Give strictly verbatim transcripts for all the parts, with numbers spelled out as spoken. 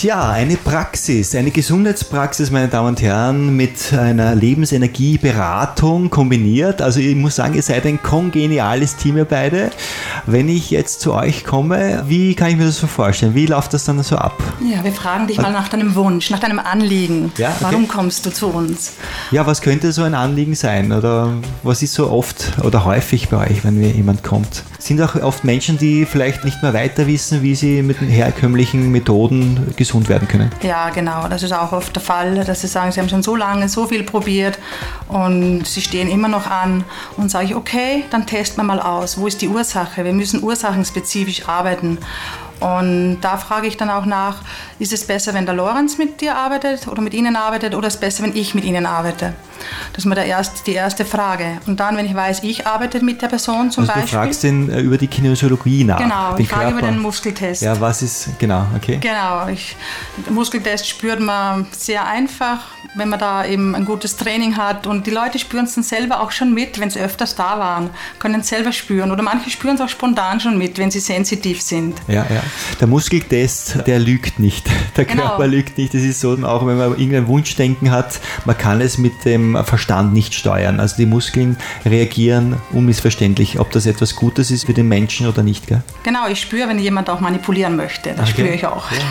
Tja, eine Praxis, eine Gesundheitspraxis, meine Damen und Herren, mit einer Lebensenergieberatung kombiniert. Also ich muss sagen, ihr seid ein kongeniales Team, ihr beide. Wenn ich jetzt zu euch komme, wie kann ich mir das so vorstellen? Wie läuft das dann so ab? Ja, wir fragen dich mal nach deinem Wunsch, nach deinem Anliegen. Ja, okay. Warum kommst du zu uns? Ja, was könnte so ein Anliegen sein? Oder was ist so oft oder häufig bei euch, wenn jemand kommt? Sind auch oft Menschen, die vielleicht nicht mehr weiter wissen, wie sie mit den herkömmlichen Methoden gesund werden können? Ja, genau. Das ist auch oft der Fall, dass sie sagen, sie haben schon so lange so viel probiert und sie stehen immer noch an. Und sage ich, okay, dann testen wir mal aus. Wo ist die Ursache? Wir müssen ursachenspezifisch arbeiten. Und da frage ich dann auch nach, ist es besser, wenn der Lorenz mit dir arbeitet oder mit Ihnen arbeitet oder ist es besser, wenn ich mit Ihnen arbeite? Das ist mal der erst, die erste Frage. Und dann, wenn ich weiß, ich arbeite mit der Person zum also Beispiel. Du fragst den äh, über die Kinesiologie nach. Genau, den ich frage Körper. über den Muskeltest. Ja, was ist, genau, okay. Genau, ich, den Muskeltest spürt man sehr einfach, wenn man da eben ein gutes Training hat. Und die Leute spüren es dann selber auch schon mit, wenn sie öfters da waren, können es selber spüren. Oder manche spüren es auch spontan schon mit, wenn sie sensitiv sind. Ja, ja. Der Muskeltest, der lügt nicht. Der Genau. Körper lügt nicht. Das ist so, auch wenn man irgendein Wunschdenken hat, man kann es mit dem Verstand nicht steuern. Also die Muskeln reagieren unmissverständlich, ob das etwas Gutes ist für den Menschen oder nicht. Gell? Genau, ich spüre, wenn jemand auch manipulieren möchte. Das Okay. spüre ich auch. Ja.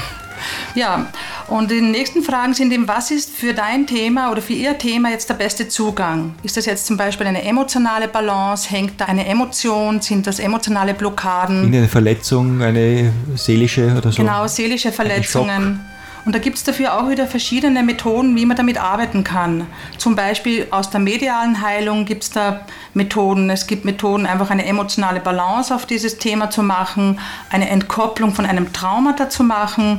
Ja, und die nächsten Fragen sind eben, was ist für dein Thema oder für Ihr Thema jetzt der beste Zugang? Ist das jetzt zum Beispiel eine emotionale Balance? Hängt da eine Emotion? Sind das emotionale Blockaden? Eine Verletzung, eine seelische oder so? Genau, seelische Verletzungen. Und da gibt es dafür auch wieder verschiedene Methoden, wie man damit arbeiten kann. Zum Beispiel aus der medialen Heilung gibt es da Methoden. Es gibt Methoden, einfach eine emotionale Balance auf dieses Thema zu machen, eine Entkopplung von einem Traumata zu machen.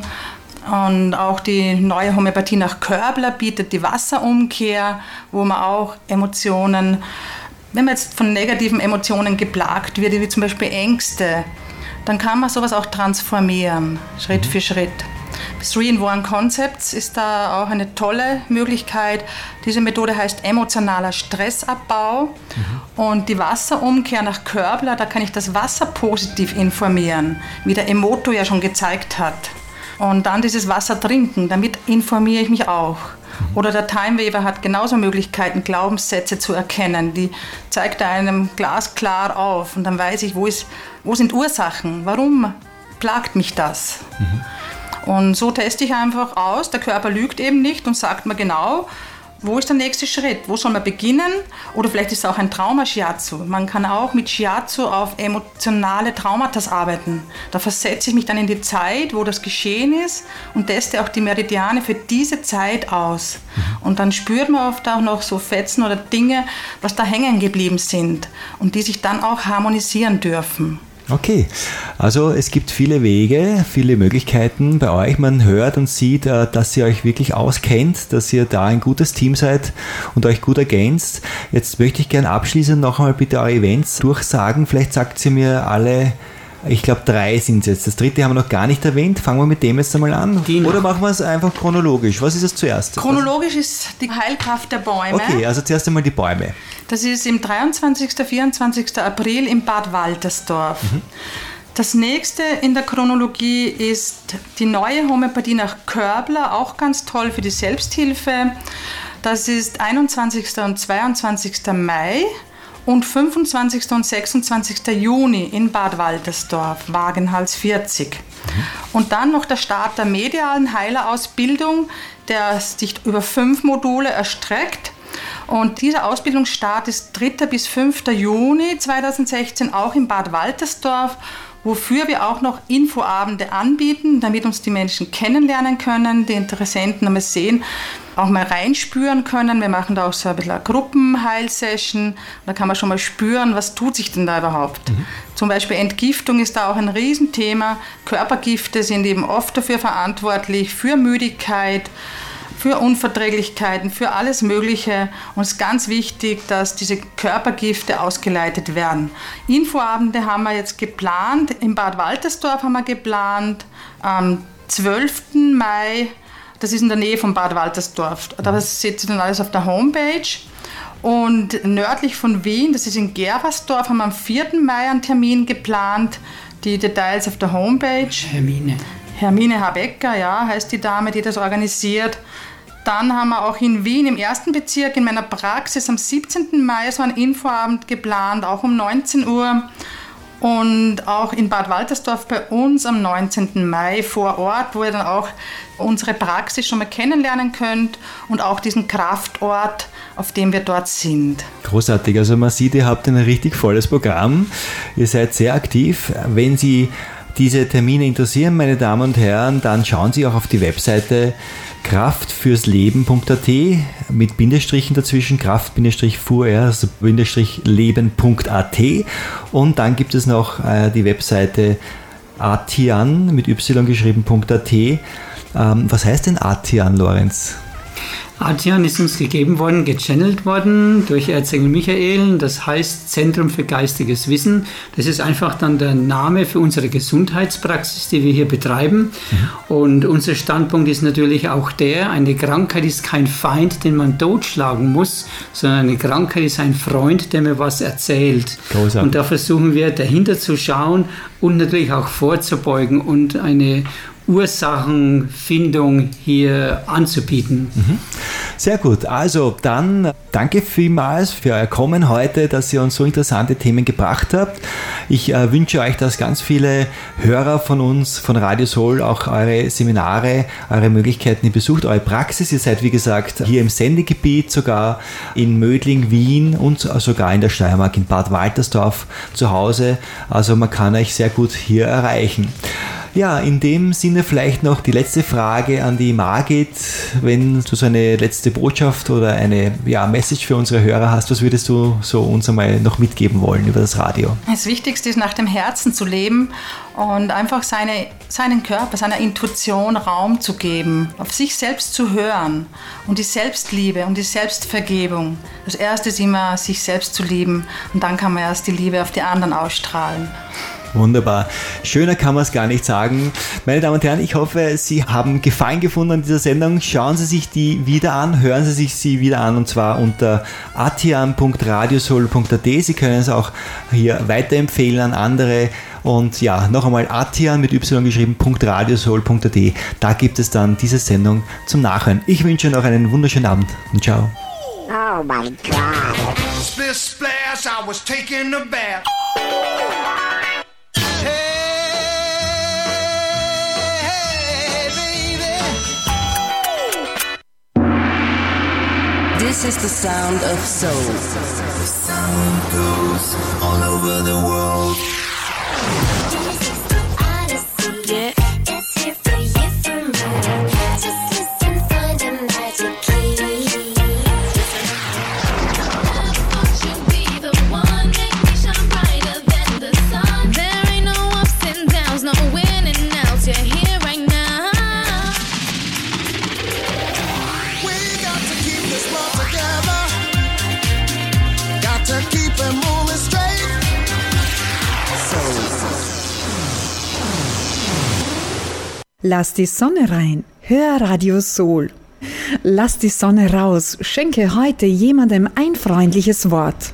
Und auch die neue Homöopathie nach Körbler bietet die Wasserumkehr, wo man auch Emotionen, wenn man jetzt von negativen Emotionen geplagt wird, wie zum Beispiel Ängste, dann kann man sowas auch transformieren, Schritt für Schritt. Three in One Concepts ist da auch eine tolle Möglichkeit. Diese Methode heißt emotionaler Stressabbau. Mhm. Und die Wasserumkehr nach Körbler, da kann ich das Wasser positiv informieren, wie der Emoto ja schon gezeigt hat. Und dann dieses Wasser trinken, damit informiere ich mich auch. Mhm. Oder der Timeweaver hat genauso Möglichkeiten, Glaubenssätze zu erkennen. Die zeigt einem glasklar auf. Und dann weiß ich, wo, ist, wo sind Ursachen? Warum plagt mich das? Mhm. Und so teste ich einfach aus, der Körper lügt eben nicht und sagt mir genau, wo ist der nächste Schritt, wo soll man beginnen? Oder vielleicht ist es auch ein Trauma-Shiatsu. Man kann auch mit Shiatsu auf emotionale Traumata arbeiten. Da versetze ich mich dann in die Zeit, wo das geschehen ist und teste auch die Meridiane für diese Zeit aus. Und dann spürt man oft auch noch so Fetzen oder Dinge, was da hängen geblieben sind und die sich dann auch harmonisieren dürfen. Okay, also es gibt viele Wege, viele Möglichkeiten bei euch. Man hört und sieht, dass ihr euch wirklich auskennt, dass ihr da ein gutes Team seid und euch gut ergänzt. Jetzt möchte ich gerne abschließend noch einmal bitte eure Events durchsagen. Vielleicht sagt ihr mir alle, ich glaube drei sind es jetzt. Das dritte haben wir noch gar nicht erwähnt. Fangen wir mit dem jetzt einmal an. Genau. Oder machen wir es einfach chronologisch? Was ist das zuerst? Chronologisch ist die Heilkraft der Bäume. Okay, also zuerst einmal die Bäume. Das ist im dreiundzwanzigsten, vierundzwanzigsten April in Bad Waltersdorf. Mhm. Das nächste in der Chronologie ist die neue Homöopathie nach Körbler, auch ganz toll für die Selbsthilfe. Das ist einundzwanzigsten und zweiundzwanzigsten Mai. Und fünfundzwanzigsten und sechsundzwanzigsten Juni in Bad Waltersdorf, Wagenhals vierzig. Mhm. Und dann noch der Start der medialen Heilerausbildung, der sich über fünf Module erstreckt. Und dieser Ausbildungsstart ist dritter bis fünften Juni zweitausendsechzehn, auch in Bad Waltersdorf, wofür wir auch noch Infoabende anbieten, damit uns die Menschen kennenlernen können, die Interessenten einmal sehen, auch mal reinspüren können. Wir machen da auch so ein bisschen eine Gruppenheilsession. Da kann man schon mal spüren, was tut sich denn da überhaupt. Mhm. Zum Beispiel Entgiftung ist da auch ein Riesenthema. Körpergifte sind eben oft dafür verantwortlich, für Müdigkeit, für Unverträglichkeiten, für alles Mögliche. Und es ist ganz wichtig, dass diese Körpergifte ausgeleitet werden. Infoabende haben wir jetzt geplant. In Bad Waltersdorf haben wir geplant. Am zwölften Mai, das ist in der Nähe von Bad Waltersdorf. Da seht ihr dann alles auf der Homepage. Und nördlich von Wien, das ist in Gerversdorf, haben wir am vierten Mai einen Termin geplant. Die Details auf der Homepage. Termine. Hermine Habecker, ja, heißt die Dame, die das organisiert. Dann haben wir auch in Wien im ersten Bezirk in meiner Praxis am siebzehnten Mai so einen Infoabend geplant, auch um neunzehn Uhr. Und auch in Bad Waltersdorf bei uns am neunzehnten Mai vor Ort, wo ihr dann auch unsere Praxis schon mal kennenlernen könnt und auch diesen Kraftort, auf dem wir dort sind. Großartig, also man sieht, ihr habt ein richtig volles Programm. Ihr seid sehr aktiv. Wenn Sie diese Termine interessieren, meine Damen und Herren, dann schauen Sie auch auf die Webseite kraft fürs leben punkt a t mit Bindestrichen dazwischen, kraft-fur, also Leben punkt a t, und dann gibt es noch äh, die Webseite atian mit y geschrieben .at. Ähm, was heißt denn Atian, Lorenz? Atian ist uns gegeben worden, gechannelt worden durch Erzengel Michael, das heißt Zentrum für geistiges Wissen. Das ist einfach dann der Name für unsere Gesundheitspraxis, die wir hier betreiben. Mhm. Und unser Standpunkt ist natürlich auch der, eine Krankheit ist kein Feind, den man totschlagen muss, sondern eine Krankheit ist ein Freund, der mir was erzählt. Großartig. Und da versuchen wir dahinter zu schauen und natürlich auch vorzubeugen und eine Ursachenfindung hier anzubieten. Sehr gut, also dann danke vielmals für euer Kommen heute, dass ihr uns so interessante Themen gebracht habt. Ich äh, wünsche euch, dass ganz viele Hörer von uns, von Radio Soul, auch eure Seminare, eure Möglichkeiten besucht, eure Praxis. Ihr seid, wie gesagt, hier im Sendegebiet, sogar in Mödling, Wien und sogar in der Steiermark, in Bad Waltersdorf zu Hause. Also man kann euch sehr gut hier erreichen. Ja, in dem Sinne vielleicht noch die letzte Frage an die Margit. Wenn du so eine letzte Botschaft oder eine ja, Message für unsere Hörer hast, was würdest du so uns einmal noch mitgeben wollen über das Radio? Das Wichtigste ist, nach dem Herzen zu leben und einfach seine, seinen Körper, seiner Intuition Raum zu geben, auf sich selbst zu hören und die Selbstliebe und die Selbstvergebung. Das Erste ist immer, sich selbst zu lieben, und dann kann man erst die Liebe auf die anderen ausstrahlen. Wunderbar. Schöner kann man es gar nicht sagen. Meine Damen und Herren, ich hoffe, Sie haben Gefallen gefunden an dieser Sendung. Schauen Sie sich die wieder an, hören Sie sich sie wieder an, und zwar unter atian punkt radiosoul punkt a t. Sie können es auch hier weiterempfehlen an andere. Und ja, noch einmal Atian mit y geschrieben, .radiosoul punkt a t. Da gibt es dann diese Sendung zum Nachhören. Ich wünsche noch einen wunderschönen Abend und ciao. Oh my God. Splish splash, I was taking a bath. This is the sound of soul. The sound goes all over the world. Yeah. It's here for you for me. Just listen, find a magic key. Should be the one, make me shine brighter than the sun. There ain't no ups and downs, no winning outs. You're here right now. To keep it moving straight. Lass die Sonne rein, hör Radio Soul. Lass die Sonne raus, schenke heute jemandem ein freundliches Wort.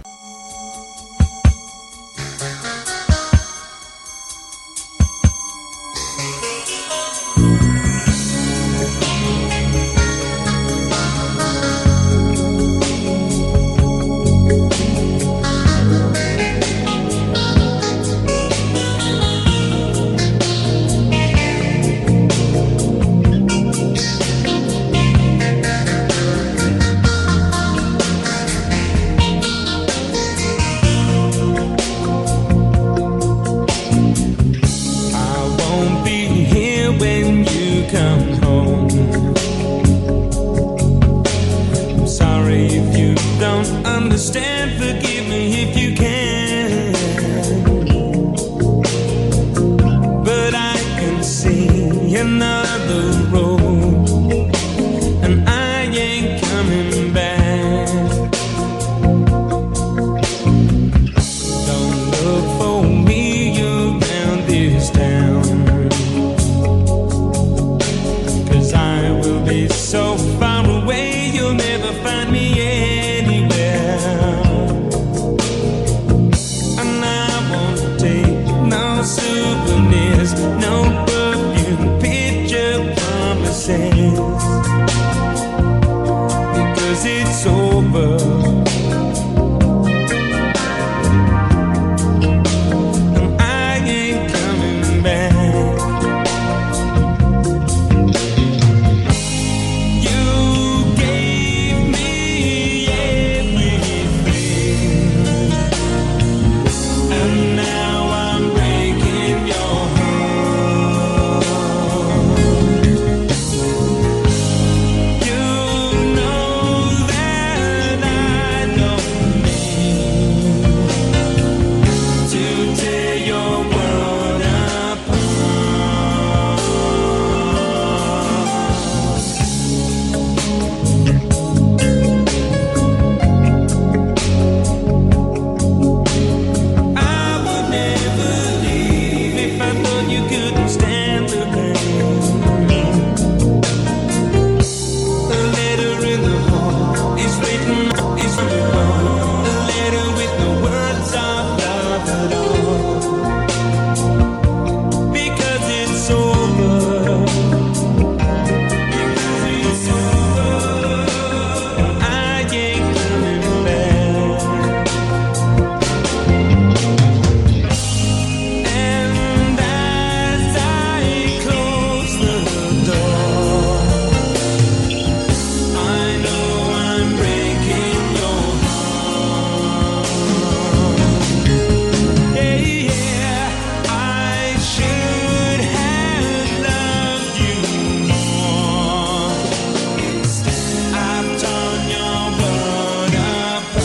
Souvenirs, no perfume. sense, because it's over. And I ain't coming back. You gave me everything, and now I'm breaking your heart. You know that I don't mean to tear your world apart. I would never leave if I thought you couldn't stand the pain. A letter in the heart is written, is written. A letter with no words of love at all. Because it's over. Because it's over. I ain't coming back. And as I close the door, I know I'm breaking your heart. Yeah, yeah, I should have loved you more. Instead, I've torn your world apart.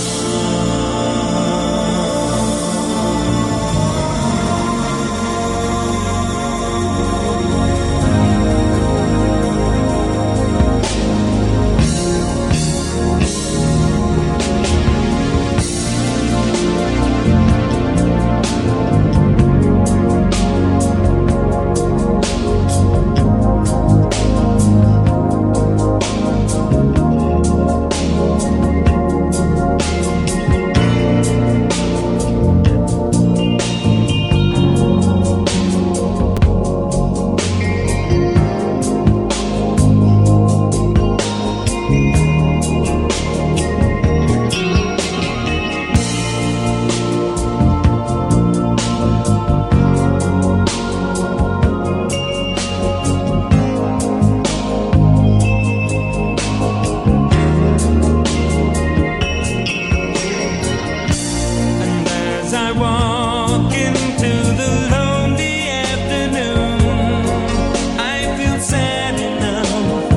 And as I walk into the lonely afternoon, I feel sad enough,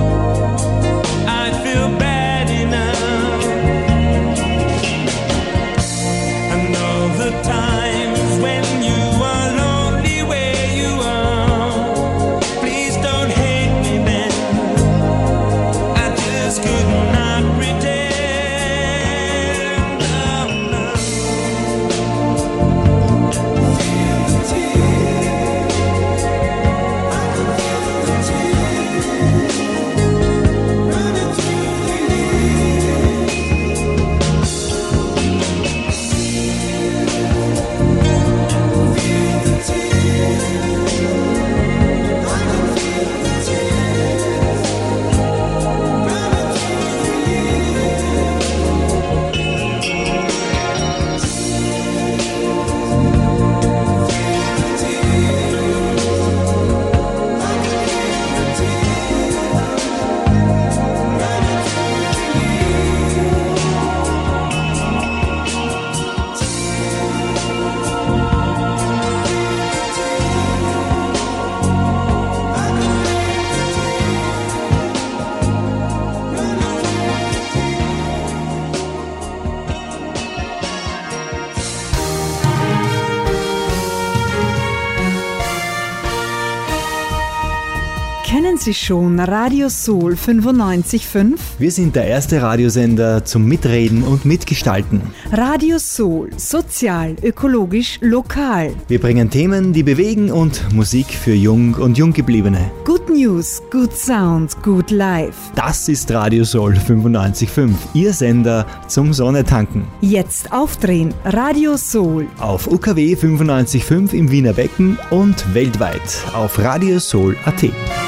I feel bad enough. And all the times when you are lonely where you are, please don't hate me then, I just could not pretend. Oh, no. Feel the tears, I can feel the tears running through the years. Feel the tears, I can feel the tears running through the years. Kennen Sie schon Radio Soul fünfundneunzig Komma fünf? Wir sind der erste Radiosender zum Mitreden und Mitgestalten. Radio Soul, sozial, ökologisch, lokal. Wir bringen Themen, die bewegen und Musik für Jung und Junggebliebene. Good News, good Sound, good Life. Das ist Radio Soul fünfundneunzig Komma fünf, Ihr Sender zum Sonnetanken. Jetzt aufdrehen, Radio Soul. Auf U K W fünfundneunzig Komma fünf im Wiener Becken und weltweit auf radiosoul punkt a t.